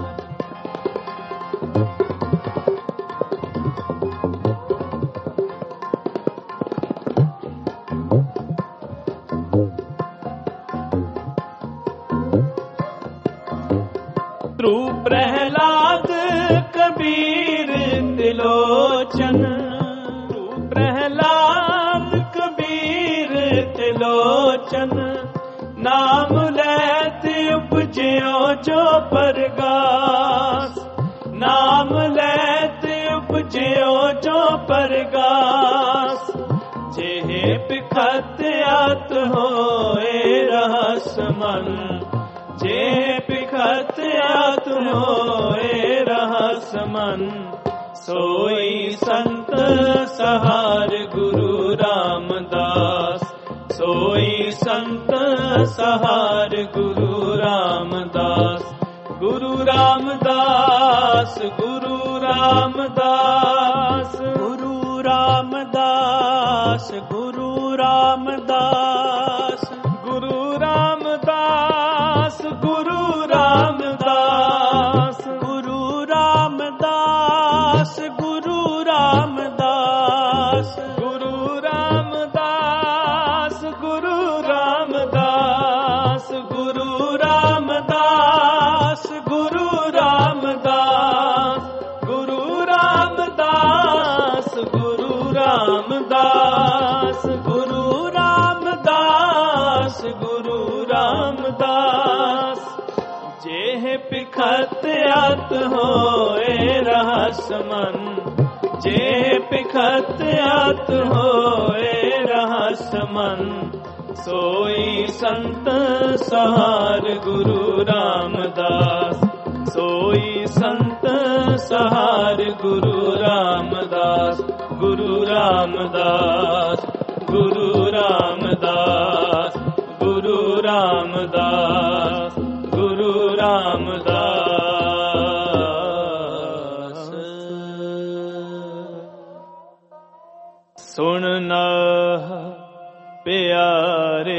ਧਰੂ ਪ੍ਰਹਿਲਾਦ ਕਬੀਰ ਤਿਲੋਚਨ, ਧਰੂ ਪ੍ਰਹਿਲਾਦ ਕਬੀਰ ਤਿਲੋਚਨ, ਨਾਮ ਲੈਤ ਉਪਜਿਓ ਜੋ ਪਰਗਾਸ, ਨਾਮ ਲੈਤ ਉਪਜਿਓ ਜੋ ਪਰਗਾਸ। ਜਿਹੇ ਬਿਖਤ ਆਤ ਹੋਏ ਰਹਸ ਮਨ, ਜੇ ਬਿਖਤ ਆਤ ਹੋਏ ਰਹਸ ਮਨ, ਸੋਈ ਸੰਤ ਸਹਾਰ ਗੁਰੂ ਰਾਮਦਾਸ, ਸੋਈ ਸੰਤ ਸਹਾਰ ਗੁਰੂ ਰਾਮਦਾਸ। ਗੁਰੂ ਰਾਮਦਾਸ, ਗੁਰੂ ਰਾਮਦਾਸ, ਗੁਰੂ ਰਾਮਦਾਸ, ਗੁਰੂ ਰਾਮਦਾਸ, ਗੁਰੂ ਰਾਮਦਾਸ, ਗੁਰੂ ਰਾਮਦਾਸ, ਗੁਰੂ ਰਾਮਦਾਸ, ਗੁਰੂ ਰਾਮਦਾਸ, ਗੁਰੂ ਰਾਮਦਾਸ, ਗੁਰੂ ਰਾਮਦਾਸ, ਗੁਰੂ ਰਾਮਦਾਸ, ਗੁਰੂ ਰਾਮਦਾਸ, ਗੁਰੂ ਰਾਮਦਾਸ, ਗੁਰੂ ਰਾਮਦਾਸ। होए रहस मन, जे पिखत अत होए रहस मन, सोई संत सहार गुरु रामदास, सोई संत सहार गुरु रामदास, गुरु रामदास, गुरु रामदास, गुरु रामदास, गुरु रामदास। सुनना प्यारे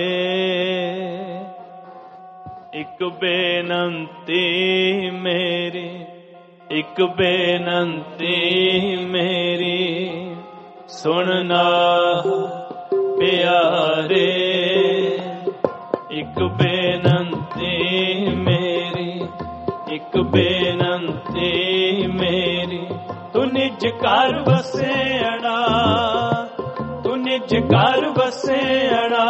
एक बेनंती मेरी, एक बेनंती मेरी, सुनना प्यारे एक बेनंती मेरी, एक बेनंती मेरी, तू निज घर वसेड़ा, तू निज घर वसेड़ा,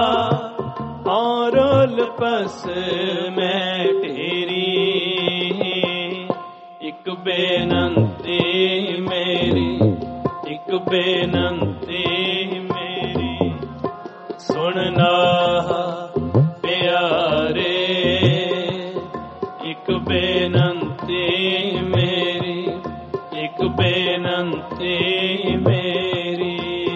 और पस मैं तेरी, एक बेनंती मेरी, एक बेनंती मेरी, सुनना प्यारे एक बेनंती मेरी, एक बेनंती मेरी।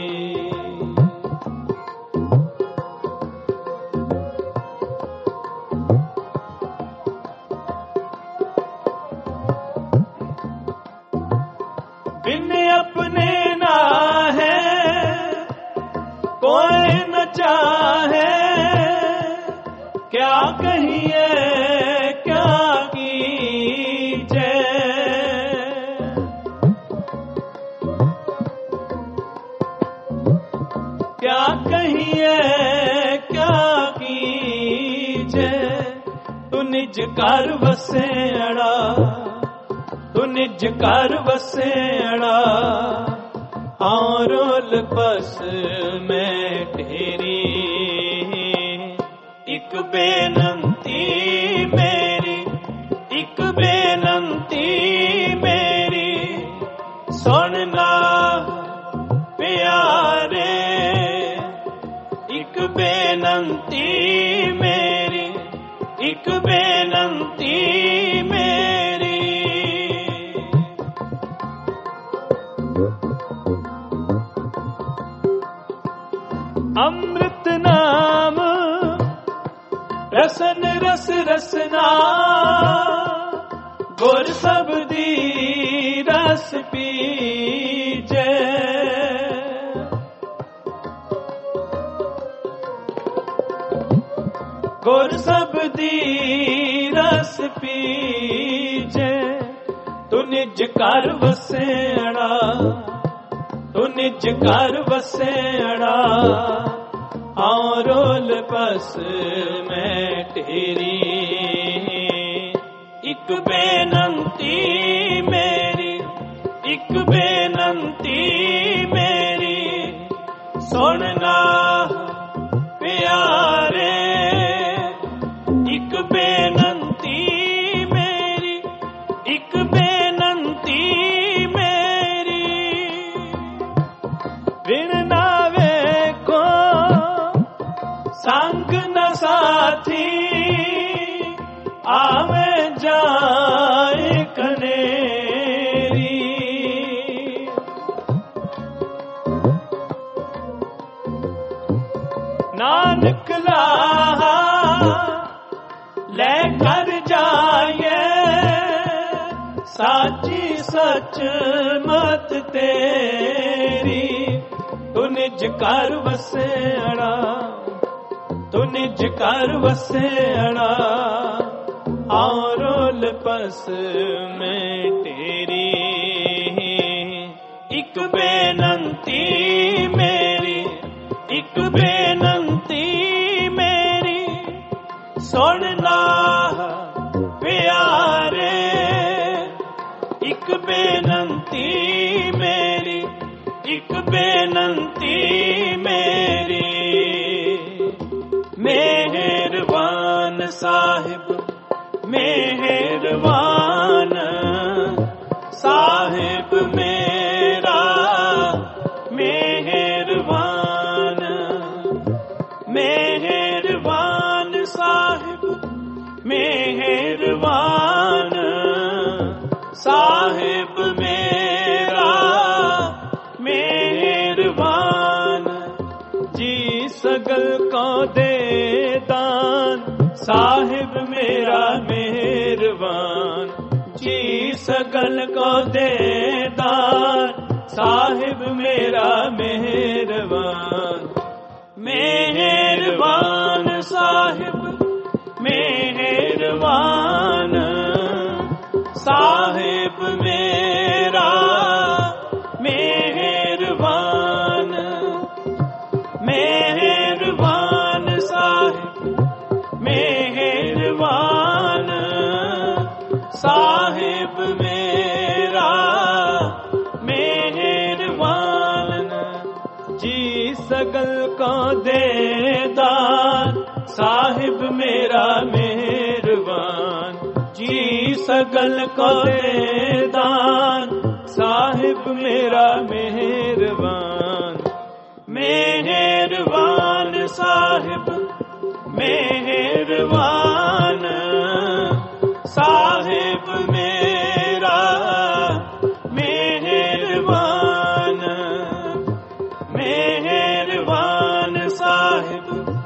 बिन अपने ना है कोई न चाहे, क्या कहिए क्या कीजे, क्या कहिए क्या कीजे, तू निज घर वसेड़ा, तू निज घर वसेड़ा, और बस मैं तेरी, एक बेनंती मेरी, एक बेनंती मेरी, सुनना प्यारे एक बेनंती मेरी, एक बेनंती मेरी। अमृत नाम रसन रस रसना, गुर सबदी रस पीजे, गुर सबदी रस पीजे, तू निज घर वसेड़ा, तू निज घर वसेड़ा, और बस मैं तेरी, एक बेनंती मेरी, एक बेनंती मेरी, सुनना प्यारे एक बेनंती मेरी, एक बेनंती मेरी, बिन नावे को संग न साथी, आवे जाए कनेरी, नानक लाहा लेकर जाए, साची सच मत तेरी, तू निज घर वसेड़ा, तू निज घर वसेड़ा, और पस में तेरी, एक बेनंती मेरी, एक बेनंती मेरी, सुनना प्यारे एक बेनंती मेरी, एक बेनंती मेरी। मेहरबान साहिब मेहरबान, ਸਾਹਿਬ ਮੇਰਾ ਮਿਹਰਬਾਨ, ਮਿਹਰਬਾਨ ਸਾਹਿਬ ਮਿਹਰਬਾਨ, ਸਾਹਿਬ ਮੇਰਾ ਮਿਹਰਬਾਨ, ਜੀ ਸਗਲ ਕੋ ਦੇ ਦਾਨ, ਸਾਹਿਬ ਮੇਰਾ ਮਿਹਰਬਾਨ, ਜੀ ਸਗਲ ਕੋ ਦੇ ਦਾਨ, ਸਾਹਿਬ ਮੇਰਾ ਮਿਹਰਬਾਨ, ਮਿਹਰਬਾਨ ਸਾਹਿਬ ਮਿਹਰਬਾਨ, ਸਾਹਿਬ ਮੇਰਾ ਮਿਹਰਬਾਨ, ਮਿਹਰਬਾਨ ਸਾਹਿਬ ਮਿਹਰਬਾਨ, ਸਾਹਿਬ ਮੇਰਾ ਮਿਹਰਬਾਨ, ਜੀ ਸਗਲ ਕੋ ਦੇ ਦਾਨ, ਸਾਹਿਬ ਮੇਰਾ ਮਿਹਰਬਾਨ, ਜੀ ਸਗਲ ਕੋ ਦੇ ਦਾਨ, ਸਾਹਿਬ ਮੇਰਾ ਮਿਹਰਬਾਨ, ਮਿਹਰਬਾਨ ਸਾਹਿਬ ਮਿਹਰਬਾਨ, ਸਾਹਿਬ ਮੇਰਾ ਮਿਹਰਬਾਨ, ਮਿਹਰਬਾਨ ਸਾਹਿਬ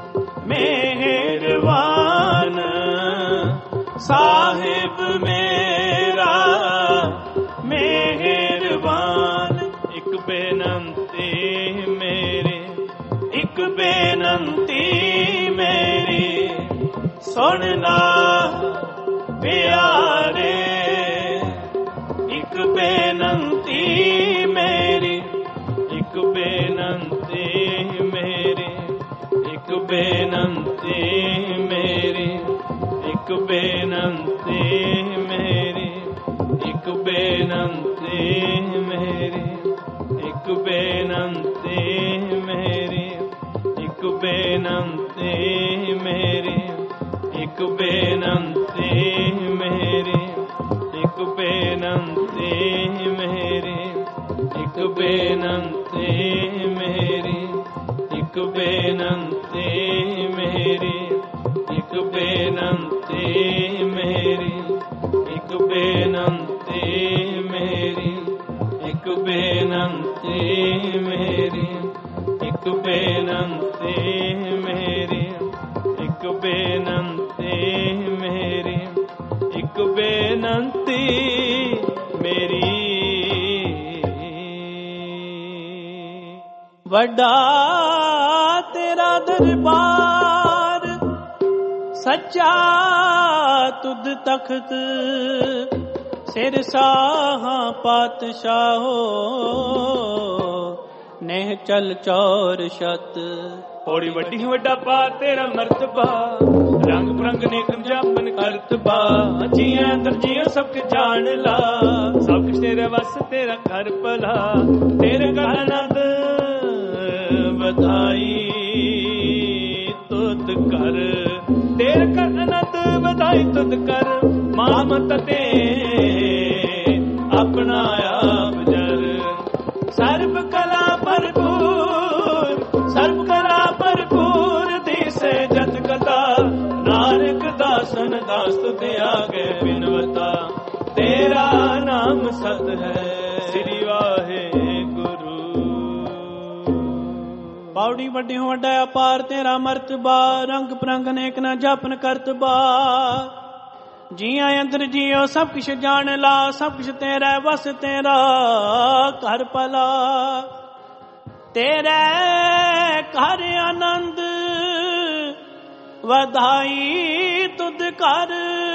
ਮਿਹਰਬਾਨ, ਸਾਹਿਬ ਮੇਰਾ ਮਿਹਰਬਾਨ, ਇੱਕ ਬੇਨਤੀ ਮੇਰੀ, ਇੱਕ ਬੇਨਤੀ ਮੇਰੀ, ਸੁਣਨਾ ਪਿਆਰੇ, ਇੱਕ ਬੇਨਤੀ ਮੇਰੀ, ਇੱਕ ਬੇਨਤੀ ਮੇਰੀ, ਇੱਕ ਬੇਨਤੀ ਮੇਰੀ, ਇੱਕ ਬੇਨਤੀ ਮੇਰੀ, ਇੱਕ ਬੇਨਤੀ ਮੇਰੀ, ਇੱਕ ਬੇਨਤੀ ਮੇਰੀ, ਇੱਕ ਬੇਨਤੀ ਮੇਰੀ, ਇੱਕ ਬੇਨਤੀ ਮੇਰੀ, ਇੱਕ ਬੇਨਤੀ ਮੇਰੀ, ਇੱਕ ਬੇਨਤੀ ਮੇਰੀ, ਇੱਕ ਬੇਨਤੀ ਮੇਰੀ, ਇੱਕ ਬੇਨਤੀ ਮੇਰੀ, ਇੱਕ ਬੇਨਤੀ ਮੇਰੀ, ਇੱਕ ਬੇਨਤੀ ਮੇਰੀ, ਇੱਕ ਬੇਨਤੀ ਮੇਰੀ, ਇੱਕ ਬੇਨਤੀ ਮੇਰੀ, ਇੱਕ ਬੇਨਤੀ ਮੇਰੀ। ਵੱਡਾ ਤੇਰਾ ਦਰਬਾਰ, ਸੱਚਾ ਤੁਧ ਤਖਤ, ਸਿਰ ਸਾਹਾ ਪਾਤਸ਼ਾਹੋ, ਨੇਹ ਚਲ ਚੌਰ ਛਤ। ਔੜੀ ਵੱਡੀ ਵੱਡਾ ਪਾਰ ਤੇਰਾ ਮਰਤਬਾ, ਰੰਗ ਬਰੰਗ ਨੇਕ ਜਾਪਨ ਕਰਤਬਾ, ਜੀਆਂ ਅੰਦਰ ਜੀਓ ਸਭ ਕੇ ਜਾਣ ਲਾ, ਸਭ ਕੁਛ ਤੇਰੇ ਵਸ ਤੇਰਾ ਘਰ ਭਲਾ, ਤੇਰੇ ਘਰ ਆਨੰਦ ਵਧਾਈ ਤੁਧ ਕਰ, ਤੇਰੇ ਘਰ ਆਨੰਦ ਵਧਾਈ ਤੁਧ ਕਰ, ਮਾਮਤ ਤੇ ਆਪਣਾ ਆਪ ਜਰ, ਸਰਬ ਕਲਾ ਭਰਪੂਰ, ਸਰਬ ਕਲਾ ਭਰਪੂਰ, ਦਿਸੇ ਜਤ ਕਥਾ, ਨਾਨਕ ਦਾਸਨ ਦਾਸ ਤੁਧ ਆਗੇ ਬਿਨਵਤਾ, ਤੇਰਾ ਨਾਮ ਸਤ ਹੈ ਸ੍ਰੀ ਵਾਹਿਗੁਰੂ। ਪੌੜੀ ਵੱਡੀ ਵੱਡਾ ਅਪਾਰ ਤੇਰਾ ਮਰਤਬਾ, ਰੰਗ ਪ੍ਰੰਗ ਨੇਕ ਨਾ ਜਾਪਨ ਕਰਤਬਾ, ਜੀਆਂ ਅੰਦਰ ਜੀਓ ਸਭ ਕੁਛ ਜਾਣ ਲਾ, ਸਭ ਕੁਛ ਤੇਰਾ ਵਸ ਤੇਰਾ ਘਰ ਭਲਾ, ਤੇਰੇ ਘਰ ਆਨੰਦ ਵਧਾਈ ਤੁਧ ਕਰ,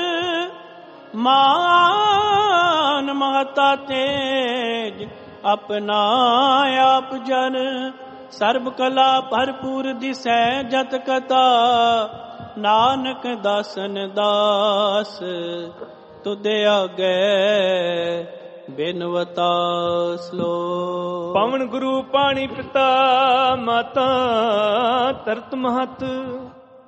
ਮਾਨ ਮਹਤਾ ਤੇਜ ਆਪਣਾ ਆਪ ਜਨ, ਸਰਬ ਕਲਾ ਭਰਪੂਰ ਦਿਸੈ ਜਤ ਕਥਾ, ਨਾਨਕ ਦਾਸਨ ਦਾਸ ਤੁਧ ਆਗੇ ਬਿਨਵਤਾ ਸਲੋਕ। ਪਵਨ ਗੁਰੂ ਪਾਣੀ ਪਿਤਾ ਮਾਤਾ ਤਰਤ ਮਹਤ,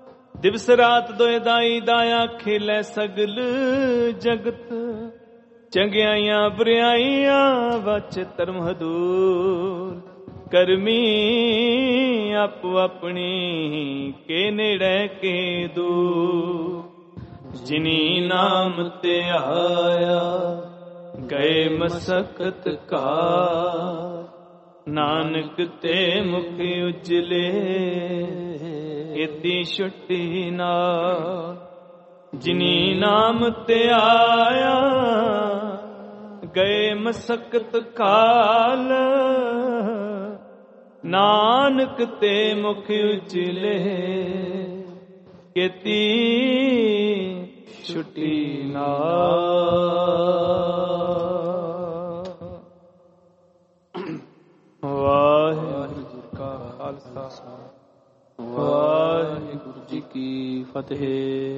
ਦਿਵਸ ਰਾਤ ਦੋਇ ਦਾਈ ਦਾਇਆ ਖੇਲੇ ਸਗਲ ਜਗਤ, ਚੰਗਿਆਈਆਂ ਬੁਰਿਆਈਆਂ ਵਚ ਧਰਮ ਹਦੂਰ ਕਰਮੀ ਆਪੋ ਆਪਣੀ ਕੇ ਨੇੜੇ ਕੇ ਦੂਰ ਜਿਨੀ ਨਾਮ ਤੇ ਆਇਆ ਗਏ ਮਸਕਤ ਕਾ ਨਾਨਕ ਤੇ ਮੁਖ ਉਜਲੇ ਇਤੀ ਛੁੱਟੀ ਨਾਲ ਜਿਨੀ ਨਾਮ ਤੇ ਆਇਆ ਗਏ ਮਸਕਤ ਕਾਲ ਨਾਨਕ ਤੇ ਮੁਖ ਉਜਲੇ ਇਤੀ ਛੁੱਟੀ ਨਾਲ। ਵਾਹਿਗੁਰੂ ਜੀ ਕਾ ਖਾਲਸਾ ਵਾਹਿਗੁਰੂ ਜੀ ਕੀ ਫਤਿਹ।